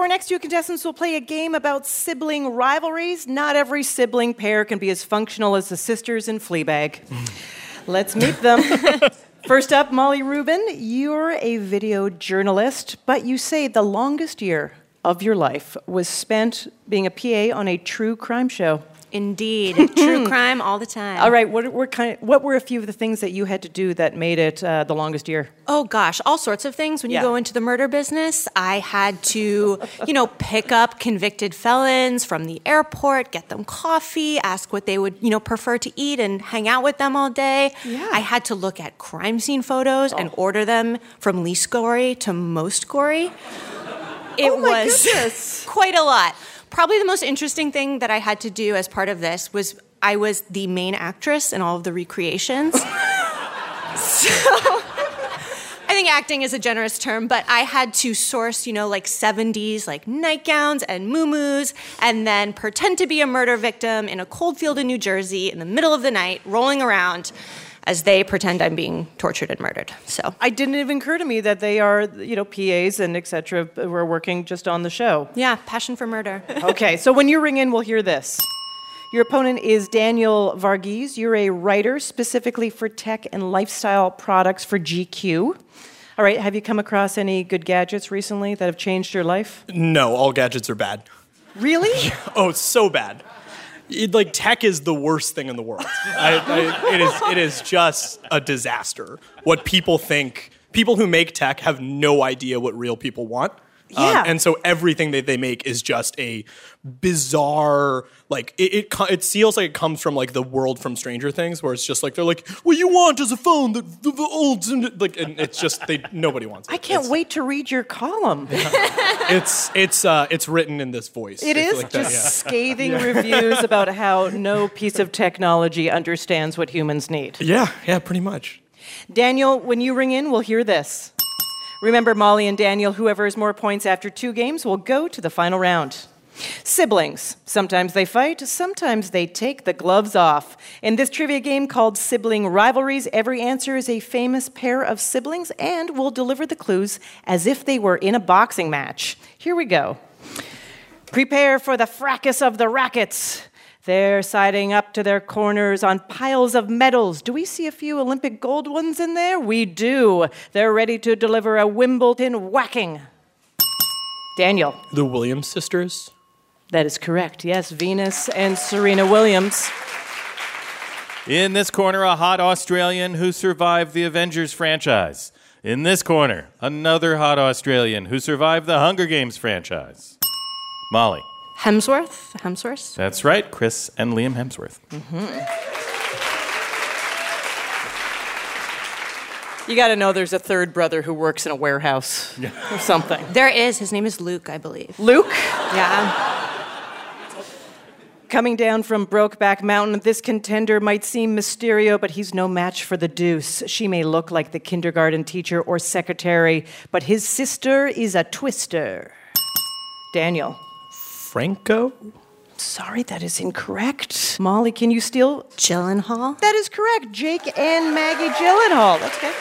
Our next two contestants will play a game about sibling rivalries. Not every sibling pair can be as functional as the sisters in Fleabag. Let's meet them. First up, Molly Rubin, you're a video journalist, but you say the longest year of your life was spent being a PA on a true crime show. Indeed. True crime all the time. All right, what were a few of the things that you had to do that made it the longest year? Oh, gosh, all sorts of things. When you go into the murder business, I had to, pick up convicted felons from the airport, get them coffee, ask what they would, prefer to eat, and hang out with them all day. Yeah. I had to look at crime scene photos and order them from least gory to most gory. It was quite a lot. Probably the most interesting thing that I had to do as part of this was I was the main actress in all of the recreations. So I think acting is a generous term, but I had to source, 70s, nightgowns and muumuus, and then pretend to be a murder victim in a cold field in New Jersey in the middle of the night, rolling around as they pretend I'm being tortured and murdered. So I didn't even occur to me that they are, PAs and et cetera who are working just on the show. Yeah, passion for murder. Okay, so when you ring in, we'll hear this. Your opponent is Daniel Varghese. You're a writer specifically for tech and lifestyle products for GQ. All right, have you come across any good gadgets recently that have changed your life? No, all gadgets are bad. Really? Oh, it's so bad. Tech is the worst thing in the world. It is just a disaster. What people think, people who make tech have no idea what real people want. Yeah. And so everything that they make is just a bizarre, it feels like it comes from the world from Stranger Things, where it's just they're like, what you want is a phone that the old, and it's just, nobody wants it. I can't wait to read your column. It's written in this voice. It is scathing reviews about how no piece of technology understands what humans need. Yeah, pretty much. Daniel, when you ring in, we'll hear this. Remember, Molly and Daniel, whoever has more points after 2 games will go to the final round. Siblings. Sometimes they fight, sometimes they take the gloves off. In this trivia game called Sibling Rivalries, every answer is a famous pair of siblings, and we'll deliver the clues as if they were in a boxing match. Here we go. Prepare for the fracas of the rackets. They're siding up to their corners on piles of medals. Do we see a few Olympic gold ones in there? We do. They're ready to deliver a Wimbledon whacking. Daniel. The Williams sisters? That is correct. Yes, Venus and Serena Williams. In this corner, a hot Australian who survived the Avengers franchise. In this corner, another hot Australian who survived the Hunger Games franchise. Molly. Hemsworth? That's right, Chris and Liam Hemsworth. Mm-hmm. You got to know there's a third brother who works in a warehouse or something. There is. His name is Luke, I believe. Luke? Yeah. Coming down from Brokeback Mountain, this contender might seem Mysterio, but he's no match for the Deuce. She may look like the kindergarten teacher or secretary, but his sister is a twister. Daniel. Franco? Sorry, that is incorrect. Molly, can you steal? Gyllenhaal? That is correct. Jake and Maggie Gyllenhaal. That's good.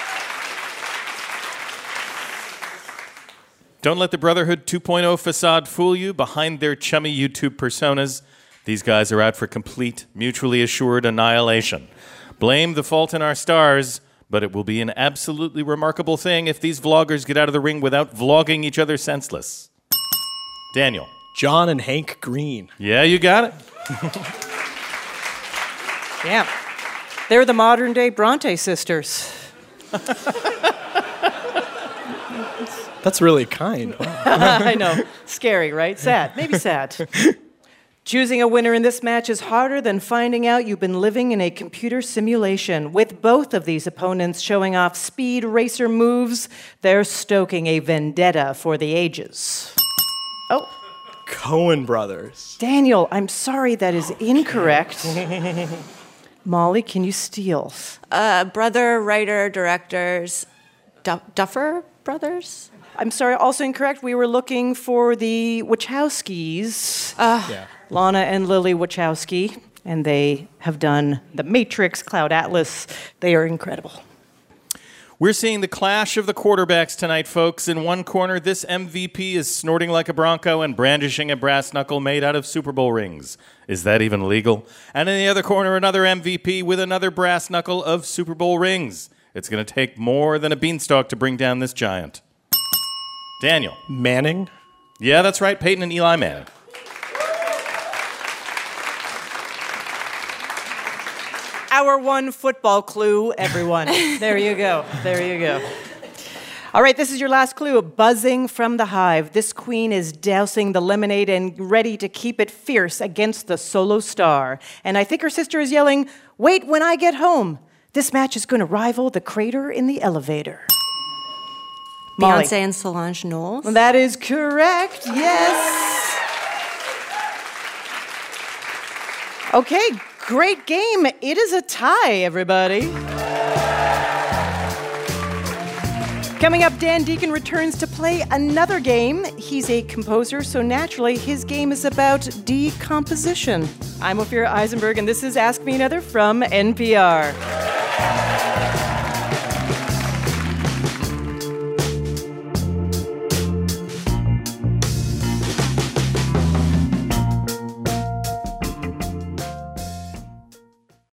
Don't let the Brotherhood 2.0 facade fool you. Behind their chummy YouTube personas, these guys are out for complete, mutually assured annihilation. Blame the fault in our stars, but it will be an absolutely remarkable thing if these vloggers get out of the ring without vlogging each other senseless. Daniel. John and Hank Green. Yeah, you got it. Yeah. They're the modern-day Bronte sisters. That's really kind. Wow. I know. Scary, right? Sad. Maybe sad. Choosing a winner in this match is harder than finding out you've been living in a computer simulation. With both of these opponents showing off speed racer moves, they're stoking a vendetta for the ages. Oh. Coen brothers. Daniel, I'm sorry, that is incorrect. Molly, can you steal? Brother, writer, directors, Duffer Brothers? I'm sorry, also incorrect. We were looking for the Wachowskis. Lana and Lily Wachowski. And they have done The Matrix, Cloud Atlas. They are incredible. We're seeing the clash of the quarterbacks tonight, folks. In one corner, this MVP is snorting like a bronco and brandishing a brass knuckle made out of Super Bowl rings. Is that even legal? And in the other corner, another MVP with another brass knuckle of Super Bowl rings. It's going to take more than a beanstalk to bring down this giant. Daniel. Manning? Yeah, that's right. Peyton and Eli Manning. Our one football clue, everyone. There you go. There you go. All right, this is your last clue. Buzzing from the hive. This queen is dousing the lemonade and ready to keep it fierce against the solo star. And I think her sister is yelling, "Wait when I get home. This match is going to rival the crater in the elevator." Molly. Beyonce and Solange Knowles. That is correct. Yes. Okay, great game. It is a tie, everybody. Coming up, Dan Deacon returns to play another game. He's a composer, so naturally his game is about decomposition. I'm Ophira Eisenberg, and this is Ask Me Another from NPR.